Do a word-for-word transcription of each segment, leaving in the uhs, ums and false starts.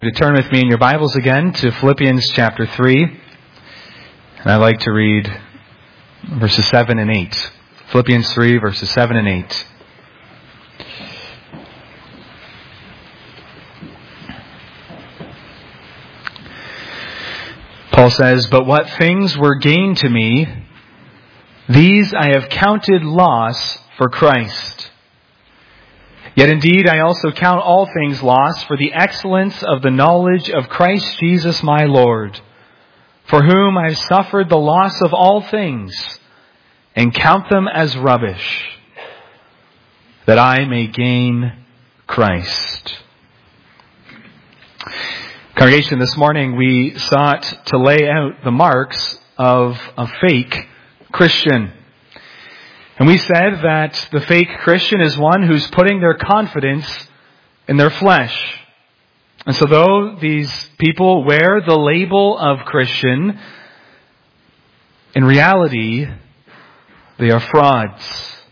To turn with me in your Bibles again to Philippians chapter three. And I'd like to read verses seven and eight. Philippians three, verses seven and eight. Paul says, "But what things were gain to me, these I have counted loss for Christ. Yet indeed I also count all things lost for the excellence of the knowledge of Christ Jesus my Lord, for whom I have suffered the loss of all things, and count them as rubbish, that I may gain Christ." Congregation, this morning we sought to lay out the marks of a fake Christian. And we said that the fake Christian is one who's putting their confidence in their flesh. And so though these people wear the label of Christian, in reality, they are frauds.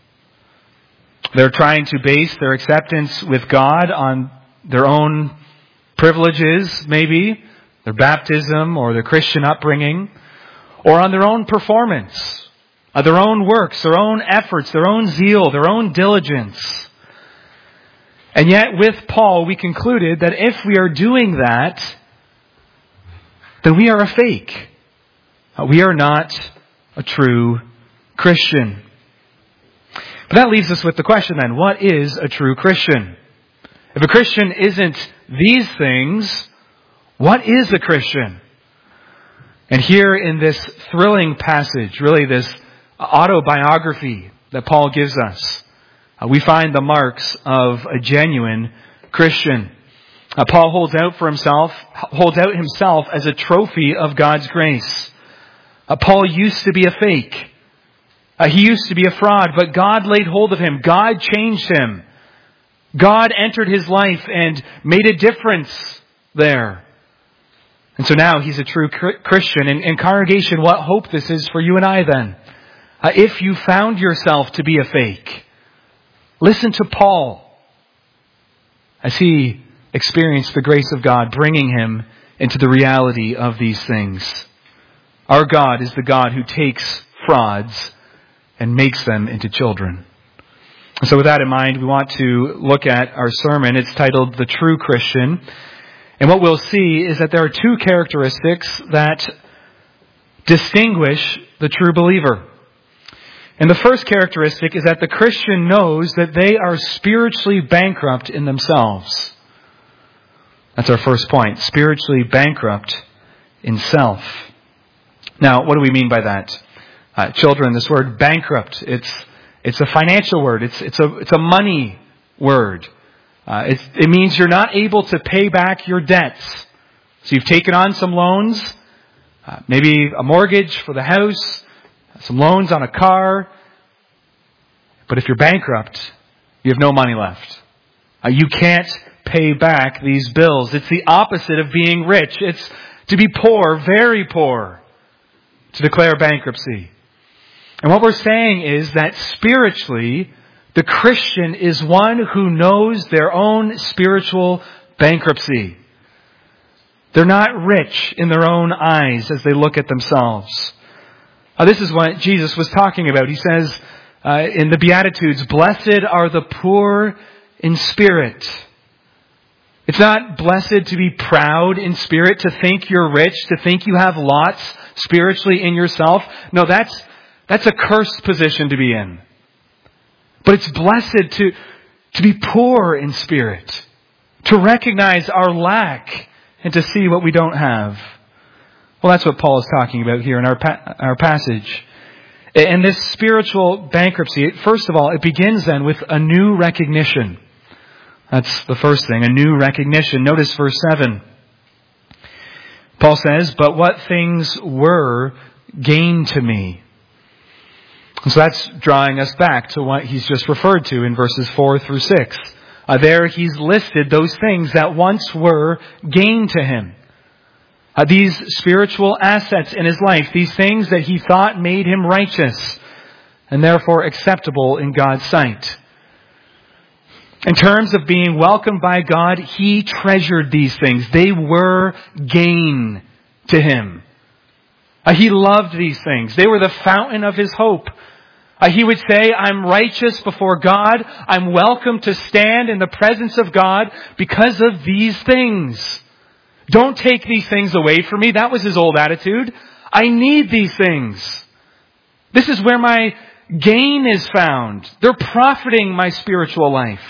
They're trying to base their acceptance with God on their own privileges, maybe, their baptism or their Christian upbringing, or on their own performance. Uh, their own works, their own efforts, their own zeal, their own diligence. And yet with Paul we concluded that if we are doing that, then we are a fake. Uh, we are not a true Christian. But that leaves us with the question then, what is a true Christian? If a Christian isn't these things, what is a Christian? And here in this thrilling passage, really this autobiography that Paul gives us, uh, we find the marks of a genuine Christian. Uh, Paul holds out for himself, holds out himself as a trophy of God's grace. Uh, Paul used to be a fake. Uh, he used to be a fraud, but God laid hold of him. God changed him. God entered his life and made a difference there. And so now he's a true Christian. And, and congregation, what hope this is for you and I then. Uh, if you found yourself to be a fake, listen to Paul as he experienced the grace of God bringing him into the reality of these things. Our God is the God who takes frauds and makes them into children. And so with that in mind, we want to look at our sermon. It's titled The True Christian. And what we'll see is that there are two characteristics that distinguish the true believer. And the first characteristic is that the Christian knows that they are spiritually bankrupt in themselves. That's our first point. Spiritually bankrupt in self. Now, what do we mean by that? Uh, children, this word bankrupt, it's it's a financial word. It's it's a it's a money word. Uh, it's, it means you're not able to pay back your debts. So you've taken on some loans, uh, maybe a mortgage for the house, some loans on a car. But if you're bankrupt, you have no money left. Uh, you can't pay back these bills. It's the opposite of being rich. It's to be poor, very poor, to declare bankruptcy. And what we're saying is that spiritually, the Christian is one who knows their own spiritual bankruptcy. They're not rich in their own eyes as they look at themselves. Uh, this is what Jesus was talking about. He says uh, in the Beatitudes, "Blessed are the poor in spirit." It's not blessed to be proud in spirit, to think you're rich, to think you have lots spiritually in yourself. No, that's that's a cursed position to be in. But it's blessed to, to be poor in spirit, to recognize our lack and to see what we don't have. Well, that's what Paul is talking about here in our pa- our passage. And this spiritual bankruptcy, first of all, it begins then with a new recognition. That's the first thing, a new recognition. Notice verse seven. Paul says, "But what things were gain to me." And so that's drawing us back to what he's just referred to in verses four through six. Uh, there he's listed those things that once were gain to him. Uh, these spiritual assets in his life, these things that he thought made him righteous and therefore acceptable in God's sight. In terms of being welcomed by God, he treasured these things. They were gain to him. Uh, he loved these things. They were the fountain of his hope. Uh, he would say, I'm righteous before God. I'm welcome to stand in the presence of God because of these things. Don't take these things away from me. That was his old attitude. I need these things. This is where my gain is found. They're profiting my spiritual life.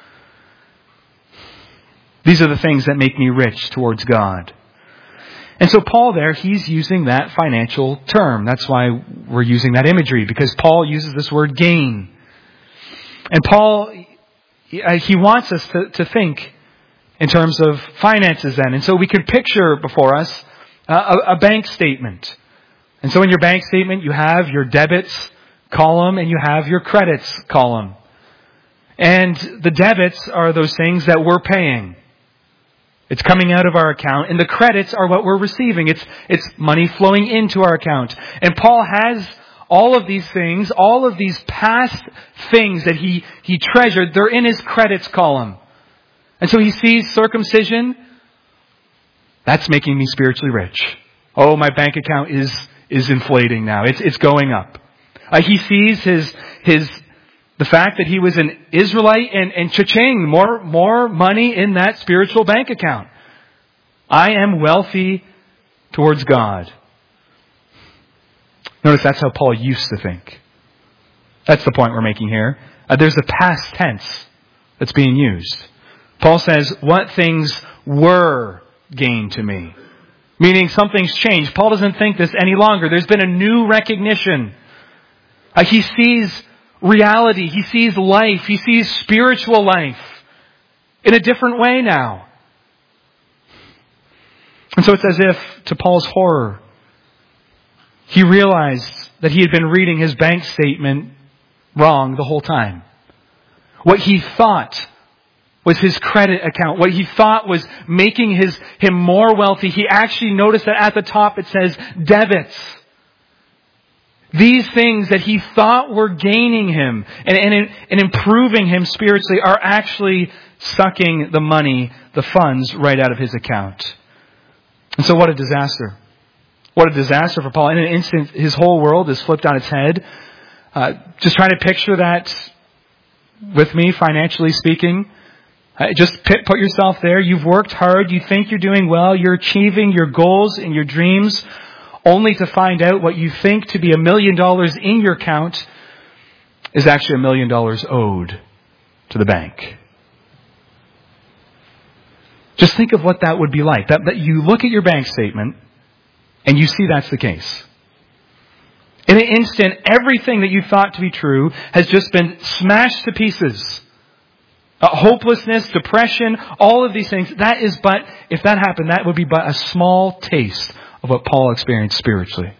These are the things that make me rich towards God. And so Paul there, he's using that financial term. That's why we're using that imagery, because Paul uses this word gain. And Paul, he wants us to, to think in terms of finances then. And so we can picture before us a, a bank statement. And so in your bank statement, you have your debits column and you have your credits column. And the debits are those things that we're paying. It's coming out of our account, and the credits are what we're receiving. It's it's money flowing into our account. And Paul has all of these things, all of these past things that he, he treasured, they're in his credits column. And so he sees circumcision, that's making me spiritually rich. Oh, my bank account is is inflating now. It's it's going up. Uh, he sees his his The fact that he was an Israelite, and, and cha-ching, more, more money in that spiritual bank account. I am wealthy towards God. Notice that's how Paul used to think. That's the point we're making here. Uh, there's a past tense that's being used. Paul says, what things were gained to me? Meaning something's changed. Paul doesn't think this any longer. There's been a new recognition. Uh, he sees reality. He sees life. He sees spiritual life in a different way now. And so it's as if, to Paul's horror, he realized that he had been reading his bank statement wrong the whole time. What he thought was his credit account, what he thought was making his him more wealthy, he actually noticed that at the top it says debits. These things that he thought were gaining him and, and, and improving him spiritually are actually sucking the money, the funds, right out of his account. And so what a disaster. What a disaster for Paul. In an instant, his whole world is flipped on its head. Uh, just trying to picture that with me, financially speaking. Uh, just put yourself there. You've worked hard. You think you're doing well. You're achieving your goals and your dreams, only to find out what you think to be a million dollars in your account is actually a million dollars owed to the bank. Just think of what that would be like. That, that you look at your bank statement and you see that's the case. In an instant, everything that you thought to be true has just been smashed to pieces. Uh, hopelessness, depression, all of these things. That is but, if that happened, that would be but a small taste of what Paul experienced spiritually.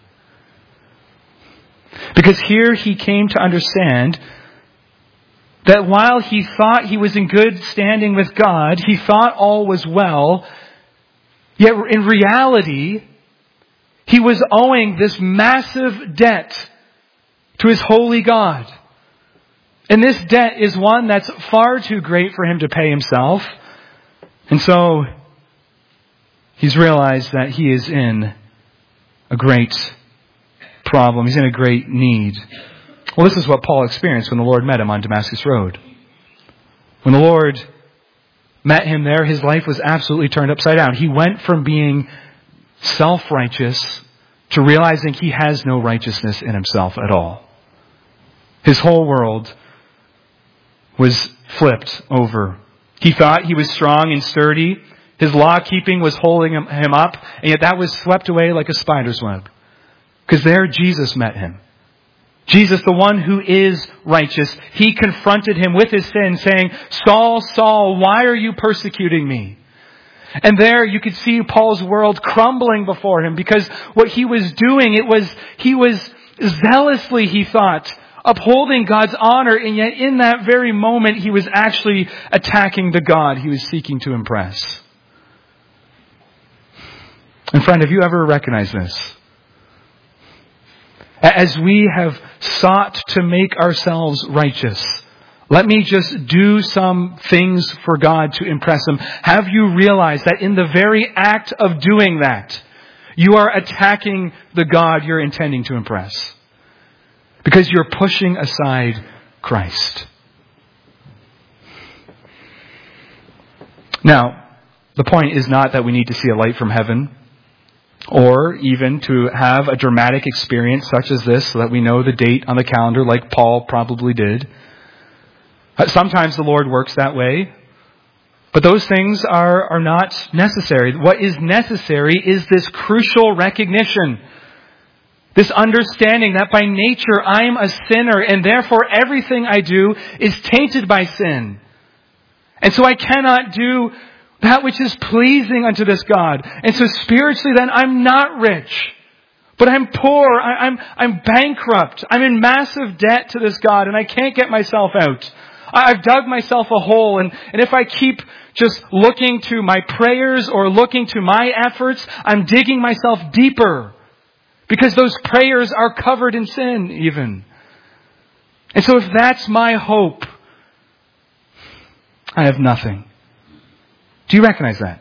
Because here he came to understand that while he thought he was in good standing with God, he thought all was well, yet in reality, he was owing this massive debt to his holy God. And this debt is one that's far too great for him to pay himself. And so he's realized that he is in a great problem. He's in a great need. Well, this is what Paul experienced when the Lord met him on Damascus Road. When the Lord met him there, his life was absolutely turned upside down. He went from being self-righteous to realizing he has no righteousness in himself at all. His whole world was flipped over. He thought he was strong and sturdy. His law-keeping was holding him, him up, and yet that was swept away like a spider's web. Because there Jesus met him. Jesus, the one who is righteous, he confronted him with his sin, saying, Saul, Saul, why are you persecuting me? And there you could see Paul's world crumbling before him, because what he was doing, it was, he was zealously, he thought, upholding God's honor, and yet in that very moment he was actually attacking the God he was seeking to impress. And friend, have you ever recognized this? As we have sought to make ourselves righteous, Let me just do some things for God to impress Him. Have you realized that in the very act of doing that, you are attacking the God you're intending to impress? Because you're pushing aside Christ. Now, the point is not that we need to see a light from heaven, or even to have a dramatic experience such as this so that we know the date on the calendar like Paul probably did. Sometimes the Lord works that way, but those things are, are not necessary. What is necessary is this crucial recognition, this understanding that by nature I am a sinner and therefore everything I do is tainted by sin. And so I cannot do that which is pleasing unto this God. And so spiritually then I'm not rich, but I'm poor, I, I'm, I'm bankrupt, I'm in massive debt to this God and I can't get myself out. I've dug myself a hole, and, and if I keep just looking to my prayers or looking to my efforts, I'm digging myself deeper because those prayers are covered in sin even. And so if that's my hope, I have nothing. Do you recognize that?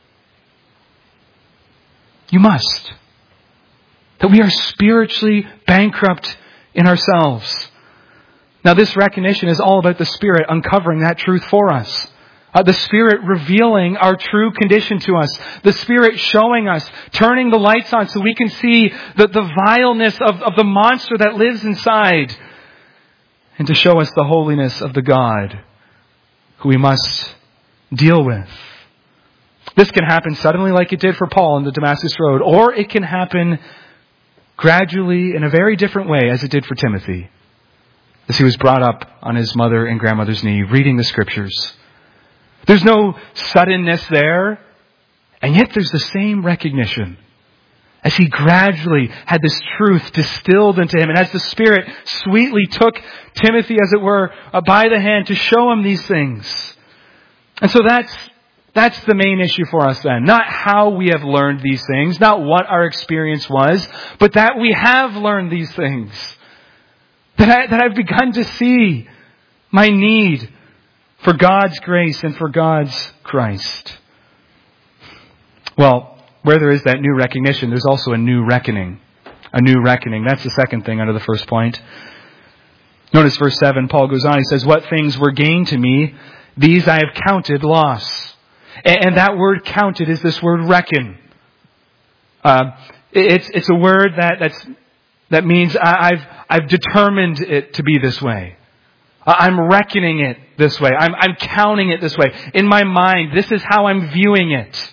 You must. That we are spiritually bankrupt in ourselves. Now this recognition is all about the Spirit uncovering that truth for us. Uh, the Spirit revealing our true condition to us. The Spirit showing us, turning the lights on so we can see the, the vileness of, of the monster that lives inside. And to show us the holiness of the God who we must deal with. This can happen suddenly like it did for Paul on the Damascus Road. Or it can happen gradually in a very different way as it did for Timothy. As he was brought up on his mother and grandmother's knee, reading the Scriptures. There's no suddenness there, and yet there's the same recognition. As he gradually had this truth distilled into him, and as the Spirit sweetly took Timothy, as it were, by the hand to show him these things. And so that's that's the main issue for us then. Not how we have learned these things, not what our experience was, but that we have learned these things. That, I, that I've begun to see my need for God's grace and for God's Christ. Well, where there is that new recognition, there's also a new reckoning. A new reckoning. That's the second thing under the first point. Notice verse seven, Paul goes on, he says, what things were gained to me, these I have counted loss. And, and that word counted is this word reckon. Uh, it's, it's a word that, that's, that means I, I've, I've determined it to be this way. I'm reckoning it this way. I'm, I'm counting it this way. In my mind, this is how I'm viewing it.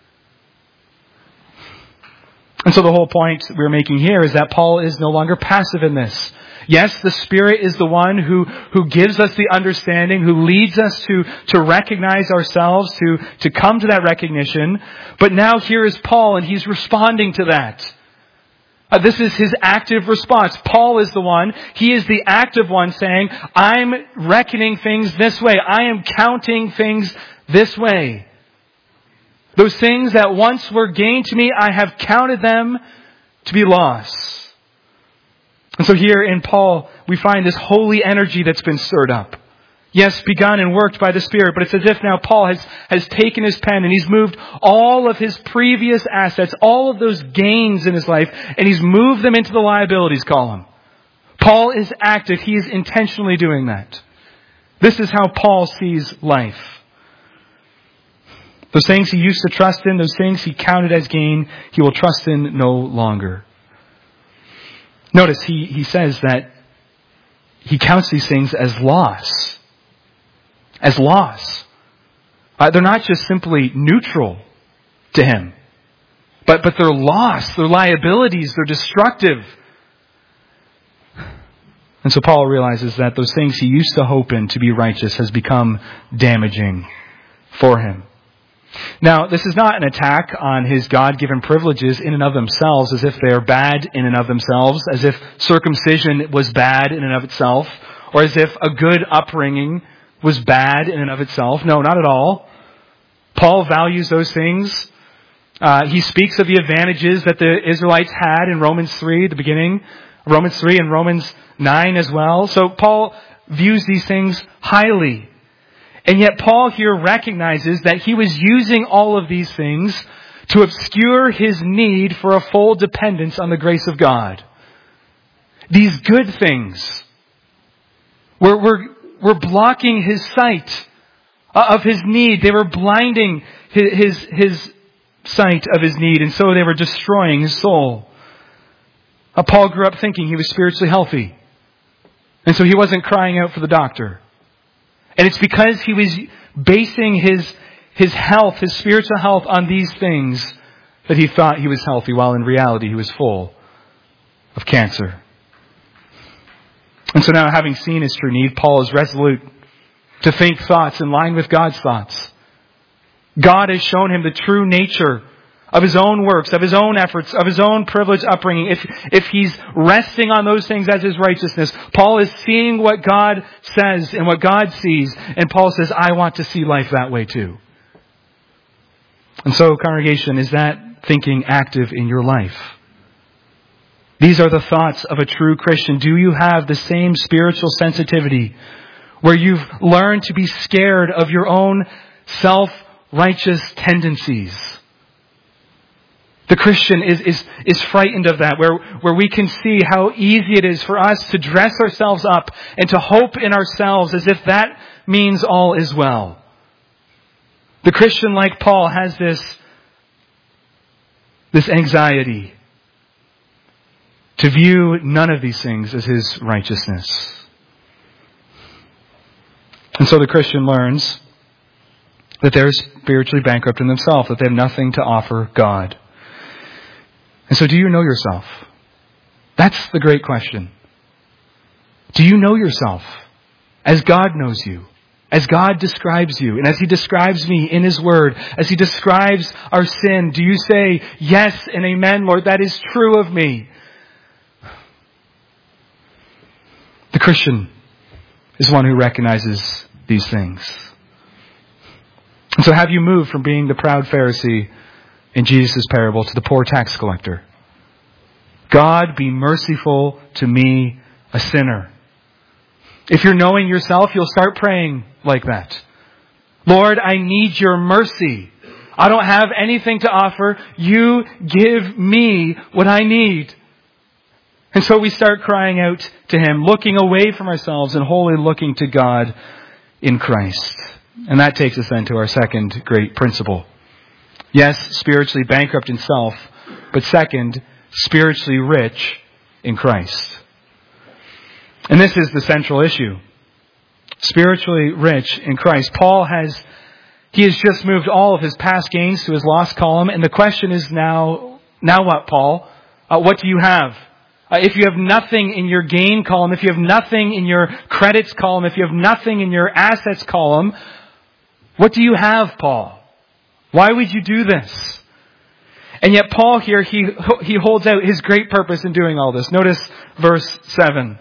And so the whole point we're making here is that Paul is no longer passive in this. Yes, the Spirit is the one who, who gives us the understanding, who leads us to, to recognize ourselves, to, to come to that recognition. But now here is Paul, and he's responding to that. Uh, this is his active response. Paul is the one. He is the active one saying, I'm reckoning things this way. I am counting things this way. Those things that once were gained to me, I have counted them to be loss. And so here in Paul, we find this holy energy that's been stirred up. Yes, begun and worked by the Spirit, but it's as if now Paul has, has taken his pen and he's moved all of his previous assets, all of those gains in his life, and he's moved them into the liabilities column. Paul is active. He is intentionally doing that. This is how Paul sees life. Those things he used to trust in, those things he counted as gain, he will trust in no longer. Notice he, he says that he counts these things as loss. As loss. Uh, they're not just simply neutral to him, but, but they're loss, they're liabilities, they're destructive. And so Paul realizes that those things he used to hope in to be righteous has become damaging for him. Now, this is not an attack on his God-given privileges in and of themselves, as if they are bad in and of themselves, as if circumcision was bad in and of itself, or as if a good upbringing was bad in and of itself. No, not at all. Paul values those things. Uh, he speaks of the advantages that the Israelites had in Romans three, the beginning, Romans three and Romans nine as well. So Paul views these things highly. And yet Paul here recognizes that he was using all of these things to obscure his need for a full dependence on the grace of God. These good things were, were, were blocking his sight of his need. They were blinding his, his, his sight of his need, and so they were destroying his soul. Uh, Paul grew up thinking he was spiritually healthy, and so he wasn't crying out for the doctor. And it's because he was basing his his health, his spiritual health, on these things that he thought he was healthy, while in reality he was full of cancer. And so now, having seen his true need, Paul is resolute to think thoughts in line with God's thoughts. God has shown him the true nature of his own works, of his own efforts, of his own privileged upbringing. If, if he's resting on those things as his righteousness, Paul is seeing what God says and what God sees. And Paul says, I want to see life that way too. And so, congregation, is that thinking active in your life? These are the thoughts of a true Christian. Do you have the same spiritual sensitivity where you've learned to be scared of your own self-righteous tendencies? The Christian is, is, is frightened of that, where, where we can see how easy it is for us to dress ourselves up and to hope in ourselves as if that means all is well. The Christian, like Paul, has this, this anxiety to view none of these things as his righteousness. And so the Christian learns that they're spiritually bankrupt in themselves, that they have nothing to offer God. And so do you know yourself? That's the great question. Do you know yourself as God knows you? As God describes you, and as He describes me in His Word, as He describes our sin, do you say, yes and amen, Lord, that is true of me? The Christian is one who recognizes these things. And so have you moved from being the proud Pharisee in Jesus' parable to the poor tax collector? God, be merciful to me, a sinner. If you're knowing yourself, you'll start praying like that. Lord, I need your mercy. I don't have anything to offer. You give me what I need. And so we start crying out to Him, looking away from ourselves and wholly looking to God in Christ. And that takes us then to our second great principle. Yes, spiritually bankrupt in self, but second, spiritually rich in Christ. And this is the central issue. Spiritually rich in Christ. Paul has, he has just moved all of his past gains to his lost column. And the question is now, now what, Paul? Uh, what do you have? Uh, if you have nothing in your gain column, if you have nothing in your credits column, if you have nothing in your assets column, what do you have, Paul? Why would you do this? And yet Paul here, he, he holds out his great purpose in doing all this. Notice verse seven.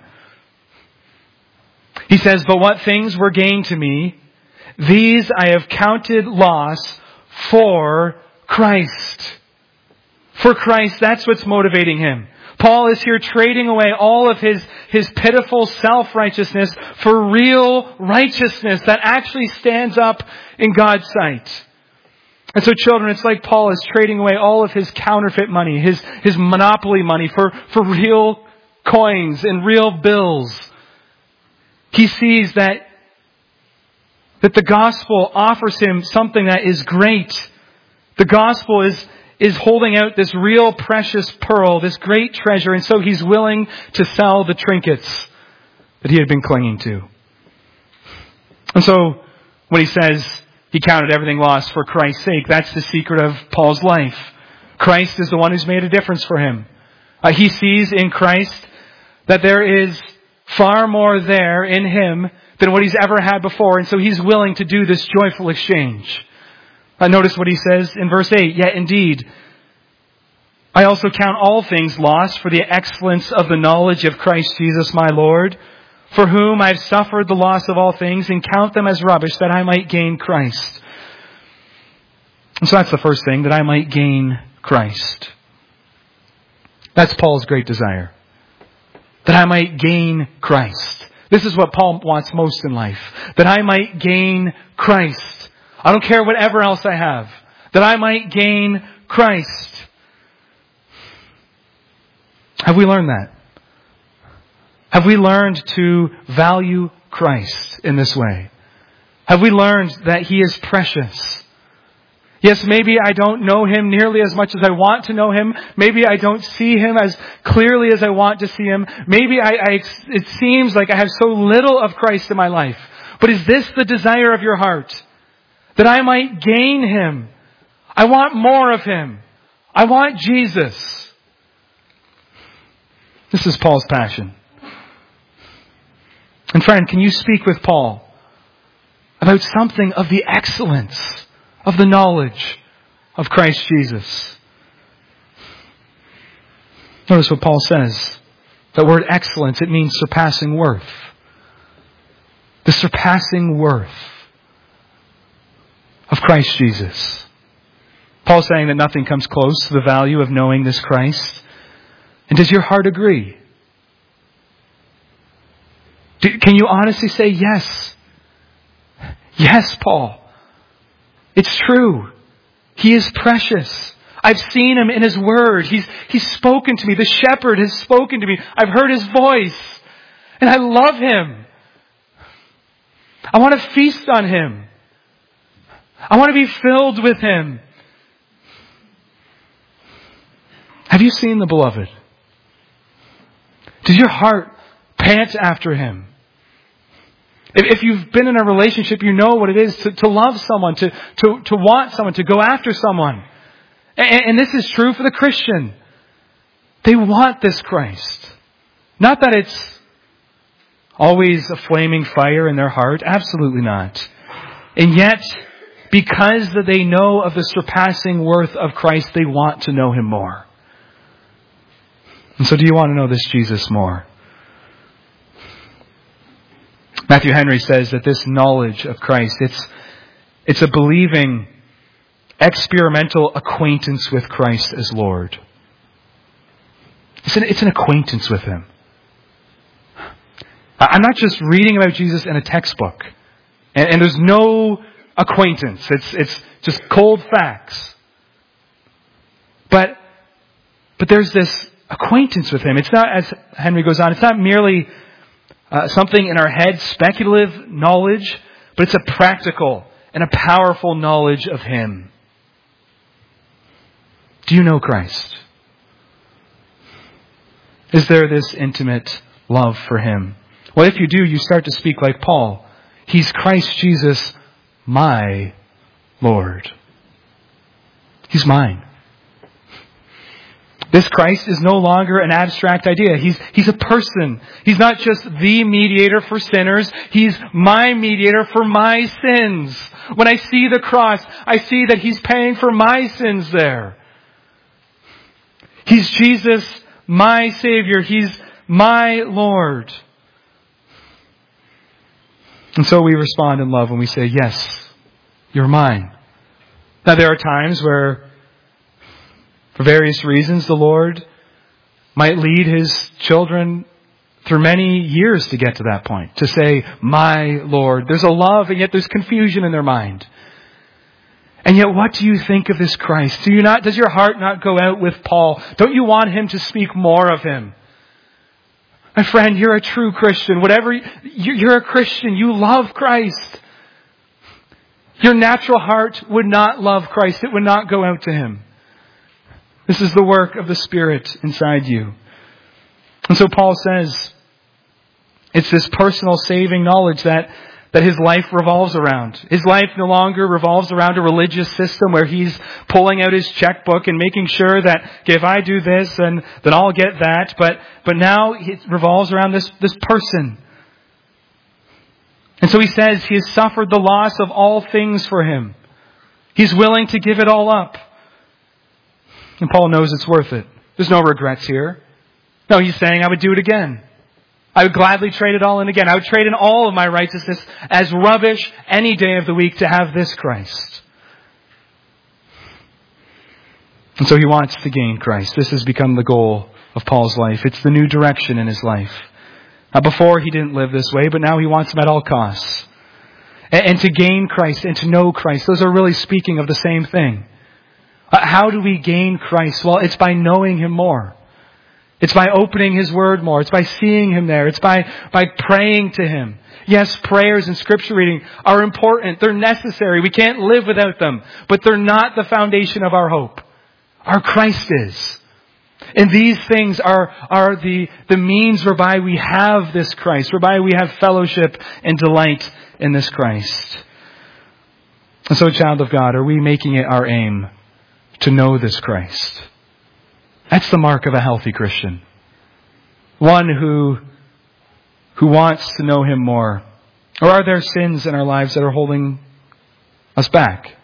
He says, but what things were gained to me, these I have counted loss for Christ. For Christ, that's what's motivating him. Paul is here trading away all of his, his pitiful self-righteousness for real righteousness that actually stands up in God's sight. And so children, it's like Paul is trading away all of his counterfeit money, his, his monopoly money for, for real coins and real bills. He sees that, that the gospel offers him something that is great. The gospel is, is holding out this real precious pearl, this great treasure, and so he's willing to sell the trinkets that he had been clinging to. And so when he says he counted everything lost for Christ's sake, that's the secret of Paul's life. Christ is the one who's made a difference for him. Uh, he sees in Christ that there is far more there in him than what he's ever had before. And so he's willing to do this joyful exchange. Uh, notice what he says in verse eight. Yet indeed, I also count all things lost for the excellence of the knowledge of Christ Jesus my Lord, for whom I've suffered the loss of all things, and count them as rubbish, that I might gain Christ. And so that's the first thing, that I might gain Christ. That's Paul's great desire. That I might gain Christ. This is what Paul wants most in life. That I might gain Christ. I don't care whatever else I have. That I might gain Christ. Have we learned that? Have we learned to value Christ in this way? Have we learned that He is precious? Yes, maybe I don't know Him nearly as much as I want to know Him. Maybe I don't see Him as clearly as I want to see Him. Maybe I, I, it seems like I have so little of Christ in my life. But is this the desire of your heart? That I might gain Him. I want more of Him. I want Jesus. This is Paul's passion. And friend, can you speak with Paul about something of the excellence of the knowledge of Christ Jesus? Notice what Paul says. That word excellence, it means surpassing worth. The surpassing worth of Christ Jesus. Paul's saying that nothing comes close to the value of knowing this Christ. And does your heart agree? Do, can you honestly say yes? Yes, Paul. It's true. He is precious. I've seen Him in His Word. He's, he's spoken to me. The shepherd has spoken to me. I've heard His voice. And I love Him. I want to feast on Him. I want to be filled with Him. Have you seen the Beloved? Does your heart pant after Him? If, if you've been in a relationship, you know what it is to, to love someone, to, to, to want someone, to go after someone. And, and this is true for the Christian. They want this Christ. Not that it's always a flaming fire in their heart. Absolutely not. And yet, because they know of the surpassing worth of Christ, they want to know Him more. And so do you want to know this Jesus more? Matthew Henry says that this knowledge of Christ, it's, it's a believing, experimental acquaintance with Christ as Lord. It's an, it's an acquaintance with Him. I'm not just reading about Jesus in a textbook. And, and there's no acquaintance. It's, it's just cold facts. But, but there's this acquaintance with Him. It's not, as Henry goes on, it's not merely uh, something in our head, speculative knowledge, but it's a practical and a powerful knowledge of Him. Do you know Christ? Is there this intimate love for Him? Well, if you do, you start to speak like Paul. He's Christ Jesus, my Lord. He's mine. This Christ is no longer an abstract idea. He's, he's a person. He's not just the mediator for sinners. He's my mediator for my sins. When I see the cross, I see that He's paying for my sins there. He's Jesus, my Savior. He's my Lord. And so we respond in love when we say, yes, you're mine. Now there are times where, for various reasons, the Lord might lead His children through many years to get to that point. To say, my Lord. There's a love and yet there's confusion in their mind. And yet what do you think of this Christ? Do you not, does your heart not go out with Paul? Don't you want him to speak more of Him? My friend, you're a true Christian. Whatever, you're a Christian. You love Christ. Your natural heart would not love Christ. It would not go out to Him. This is the work of the Spirit inside you. And so Paul says, it's this personal saving knowledge that, that his life revolves around. His life no longer revolves around a religious system where he's pulling out his checkbook and making sure that, okay, if I do this, then, then I'll get that. But, but now it revolves around this, this person. And so he says he has suffered the loss of all things for Him. He's willing to give it all up. And Paul knows it's worth it. There's no regrets here. No, he's saying I would do it again. I would gladly trade it all in again. I would trade in all of my righteousness as rubbish any day of the week to have this Christ. And so he wants to gain Christ. This has become the goal of Paul's life. It's the new direction in his life. Uh, before he didn't live this way, but now he wants them at all costs. And, and to gain Christ and to know Christ, those are really speaking of the same thing. Uh, how do we gain Christ? Well, it's by knowing Him more. It's by opening His Word more. It's by seeing Him there. It's by, by praying to Him. Yes, prayers and scripture reading are important. They're necessary. We can't live without them. But they're not the foundation of our hope. Our Christ is. And these things are, are the, the means whereby we have this Christ, whereby we have fellowship and delight in this Christ. And so, child of God, are we making it our aim to know this Christ? That's the mark of a healthy Christian. One who, who wants to know Him more. Or are there sins in our lives that are holding us back?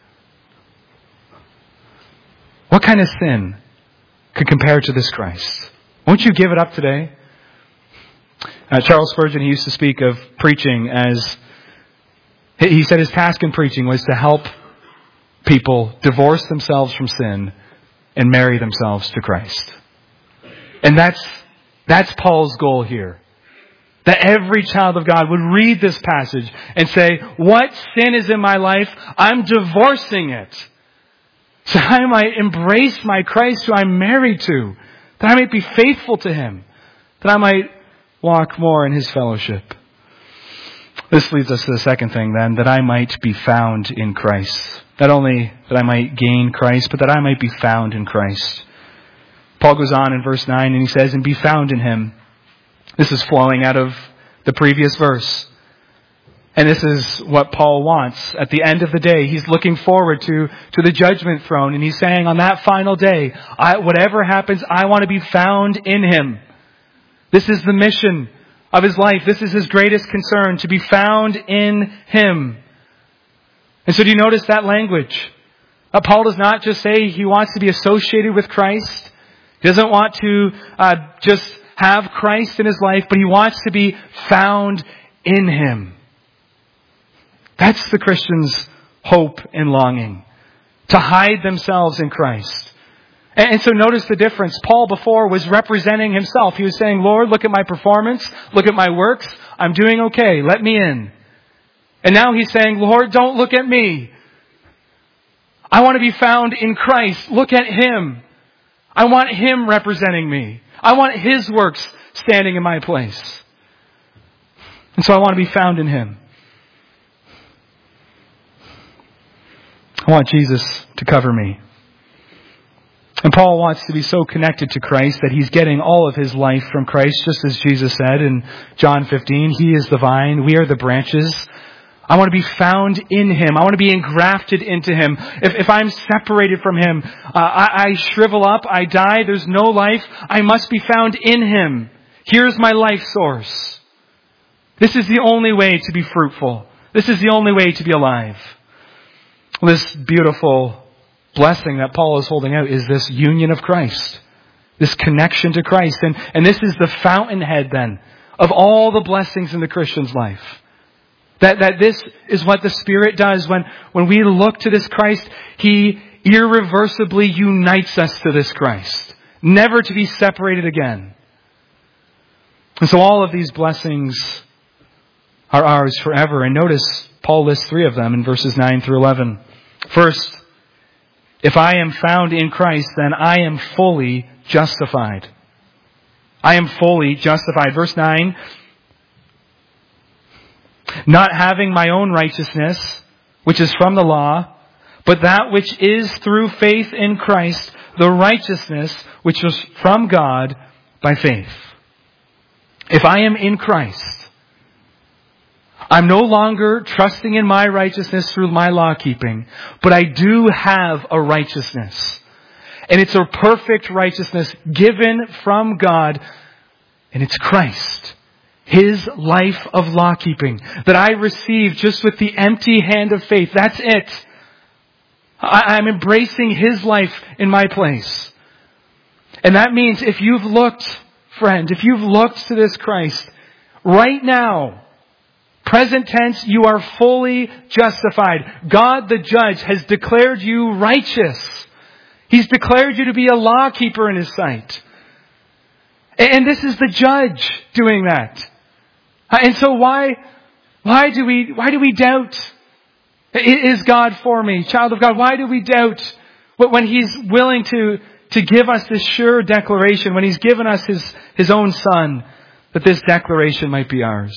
What kind of sin could compare to this Christ? Won't you give it up today? Uh, Charles Spurgeon, he used to speak of preaching as, he said his task in preaching was to help people divorce themselves from sin and marry themselves to Christ. And that's, that's Paul's goal here. That every child of God would read this passage and say, what sin is in my life? I'm divorcing it. So I might embrace my Christ who I'm married to. That I might be faithful to Him. That I might walk more in His fellowship. This leads us to the second thing then, that I might be found in Christ. Not only that I might gain Christ, but that I might be found in Christ. Paul goes on in verse nine and he says, and be found in Him. This is flowing out of the previous verse. And this is what Paul wants. At the end of the day, he's looking forward to, to the judgment throne. And he's saying on that final day, I, whatever happens, I want to be found in Him. This is the mission of his life. This is his greatest concern, to be found in Him. And so do you notice that language? Uh, Paul does not just say he wants to be associated with Christ. He doesn't want to uh, just have Christ in his life, but he wants to be found in Him. That's the Christian's hope and longing. To hide themselves in Christ. And so notice the difference. Paul before was representing himself. He was saying, Lord, look at my performance. Look at my works. I'm doing okay. Let me in. And now he's saying, Lord, don't look at me. I want to be found in Christ. Look at Him. I want Him representing me. I want His works standing in my place. And so I want to be found in Him. I want Jesus to cover me. And Paul wants to be so connected to Christ that he's getting all of his life from Christ, just as Jesus said in John fifteen, He is the vine, we are the branches. I want to be found in Him. I want to be engrafted into Him. If, if I'm separated from Him, uh, I, I shrivel up, I die, there's no life. I must be found in Him. Here's my life source. This is the only way to be fruitful. This is the only way to be alive. This beautiful blessing that Paul is holding out is this union of Christ. This connection to Christ. And, and this is the fountainhead then of all the blessings in the Christian's life. That, that this is what the Spirit does when, when we look to this Christ. He irreversibly unites us to this Christ. Never to be separated again. And so all of these blessings are ours forever. And notice Paul lists three of them in verses nine through eleven. First, if I am found in Christ, then I am fully justified. I am fully justified. Verse nine, not having my own righteousness, which is from the law, but that which is through faith in Christ, the righteousness which is from God by faith. If I am in Christ, I'm no longer trusting in my righteousness through my law keeping, but I do have a righteousness. And it's a perfect righteousness given from God, and it's Christ. His life of law keeping that I receive just with the empty hand of faith. That's it. I'm embracing His life in my place. And that means if you've looked, friend, if you've looked to this Christ, right now, present tense, you are fully justified. God the judge has declared you righteous. He's declared you to be a law keeper in His sight. And this is the judge doing that. And so why, why do we, why do we doubt? Is God for me? Child of God, why do we doubt when He's willing to, to give us this sure declaration, when He's given us His, His own Son, that this declaration might be ours?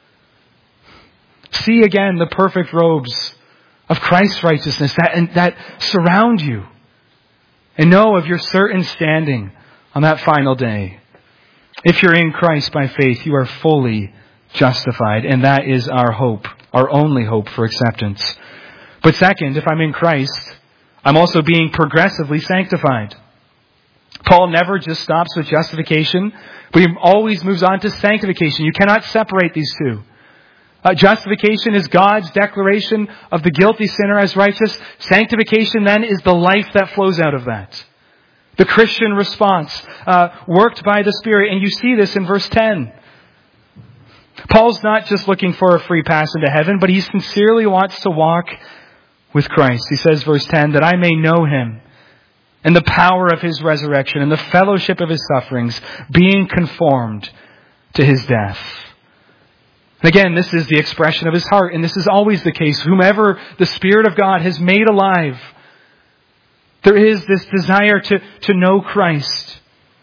See again the perfect robes of Christ's righteousness that, and that surround you. And know of your certain standing on that final day. If you're in Christ by faith, you are fully justified. And that is our hope, our only hope for acceptance. But second, if I'm in Christ, I'm also being progressively sanctified. Paul never just stops with justification, but he always moves on to sanctification. You cannot separate these two. Uh, justification is God's declaration of the guilty sinner as righteous. Sanctification then is the life that flows out of that. The Christian response, uh, worked by the Spirit. And you see this in verse ten. Paul's not just looking for a free pass into heaven, but he sincerely wants to walk with Christ. He says, verse ten, that I may know Him and the power of His resurrection and the fellowship of His sufferings, being conformed to His death. And again, this is the expression of his heart, and this is always the case. Whomever the Spirit of God has made alive, there is this desire to, to know Christ.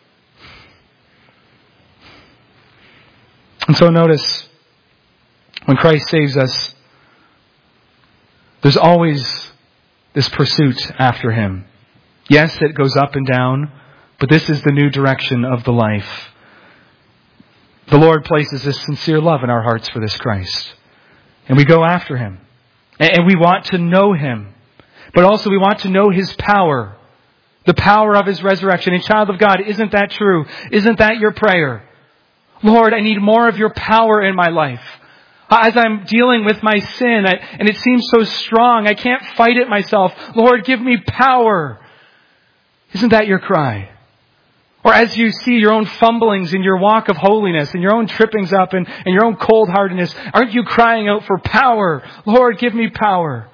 And so notice, when Christ saves us, there's always this pursuit after Him. Yes, it goes up and down, but this is the new direction of the life. The Lord places this sincere love in our hearts for this Christ. And we go after Him. And we want to know Him. But also we want to know His power. The power of His resurrection. And child of God, isn't that true? Isn't that your prayer? Lord, I need more of your power in my life. As I'm dealing with my sin, I, and it seems so strong, I can't fight it myself. Lord, give me power. Isn't that your cry? Or as you see your own fumblings in your walk of holiness and your own trippings up and, and your own cold-heartedness, aren't you crying out for power? Lord, give me power.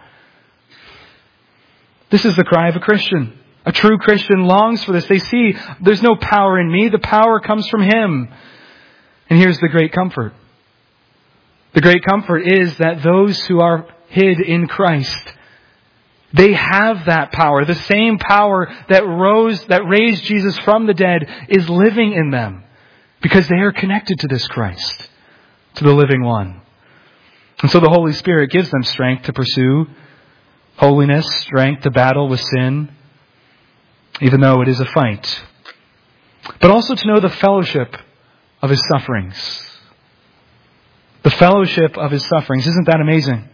This is the cry of a Christian. A true Christian longs for this. They see there's no power in me. The power comes from Him. And here's the great comfort. The great comfort is that those who are hid in Christ, they have that power. The same power that rose, that raised Jesus from the dead is living in them because they are connected to this Christ, to the living one. And so the Holy Spirit gives them strength to pursue holiness, strength to battle with sin, even though it is a fight. But also to know the fellowship of His sufferings. The fellowship of His sufferings. Isn't that amazing?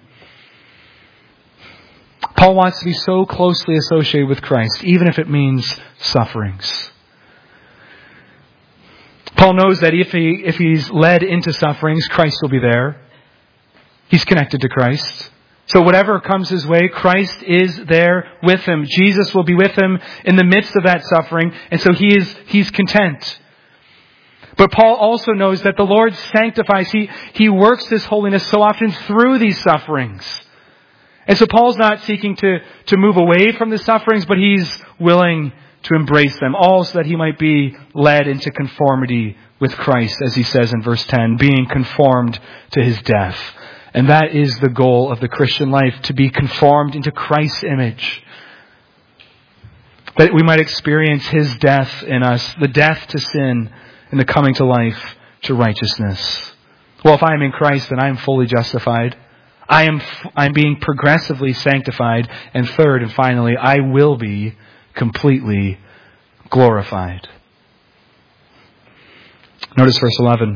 Paul wants to be so closely associated with Christ, even if it means sufferings. Paul knows that if he if he's led into sufferings, Christ will be there. He's connected to Christ. So whatever comes his way, Christ is there with him. Jesus will be with him in the midst of that suffering, and so he is he's content. But Paul also knows that the Lord sanctifies. He, he works this holiness so often through these sufferings. And so Paul's not seeking to, to move away from the sufferings, but he's willing to embrace them, all so that he might be led into conformity with Christ, as he says in verse ten, being conformed to His death. And that is the goal of the Christian life, to be conformed into Christ's image. That we might experience His death in us, the death to sin and the coming to life to righteousness. Well, if I am in Christ, then I am fully justified. I am I'm being progressively sanctified. And third and finally, I will be completely glorified. Notice verse eleven.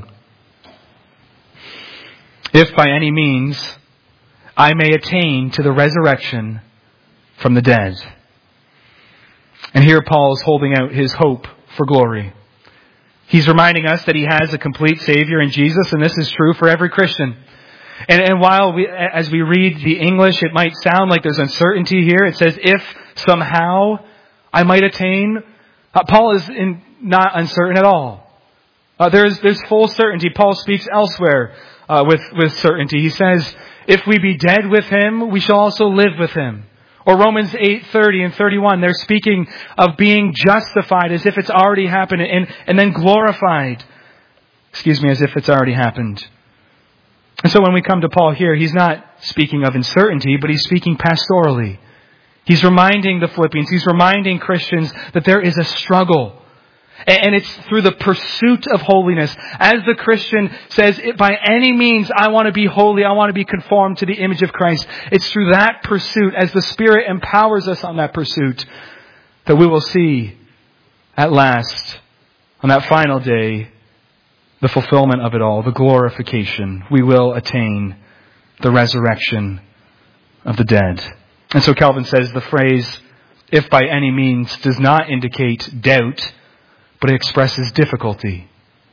If by any means I may attain to the resurrection from the dead. And here Paul is holding out his hope for glory. He's reminding us that he has a complete Savior in Jesus, and this is true for every Christian. And, and while we, as we read the English, it might sound like there's uncertainty here. It says, if somehow I might attain. Uh, Paul is in, not uncertain at all. Uh, there's, there's full certainty. Paul speaks elsewhere uh, with, with certainty. He says, if we be dead with Him, we shall also live with Him. Or Romans eight thirty and thirty-one, they're speaking of being justified as if it's already happened, and, and then glorified, excuse me, as if it's already happened. And so when we come to Paul here, he's not speaking of uncertainty, but he's speaking pastorally. He's reminding the Philippians, he's reminding Christians that there is a struggle. And it's through the pursuit of holiness. As the Christian says, by any means, I want to be holy. I want to be conformed to the image of Christ. It's through that pursuit, as the Spirit empowers us on that pursuit, that we will see at last, on that final day, the fulfillment of it all, the glorification. We will attain the resurrection of the dead. And so Calvin says the phrase, if by any means, does not indicate doubt, but it expresses difficulty.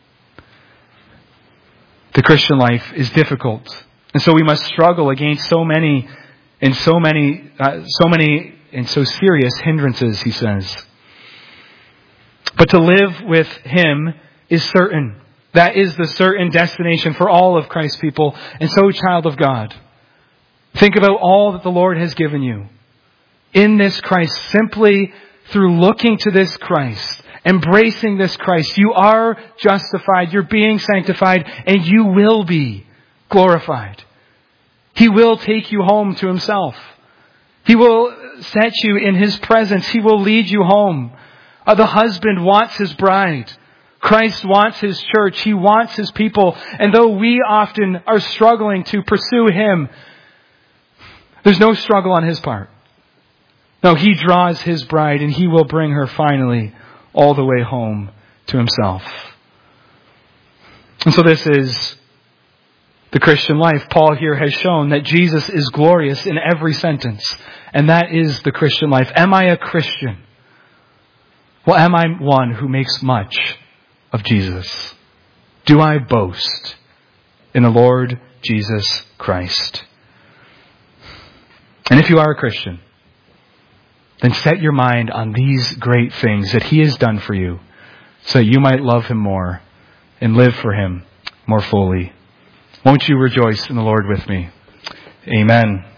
The Christian life is difficult. And so we must struggle against so many and so many, uh, so many and so serious hindrances, he says. But to live with Him is certain. That is the certain destination for all of Christ's people. And so, child of God, think about all that the Lord has given you in this Christ. Simply through looking to this Christ, embracing this Christ, you are justified, you're being sanctified, and you will be glorified. He will take you home to Himself. He will set you in His presence. He will lead you home. Uh, the husband wants his bride. Christ wants His church. He wants His people. And though we often are struggling to pursue Him, there's no struggle on His part. No, He draws His bride and He will bring her finally all the way home to Himself. And so this is the Christian life. Paul here has shown that Jesus is glorious in every sentence. And that is the Christian life. Am I a Christian? Well, am I one who makes much of Jesus? Do I boast in the Lord Jesus Christ? And if you are a Christian, then set your mind on these great things that He has done for you, so that you might love Him more and live for Him more fully. Won't you rejoice in the Lord with me? Amen.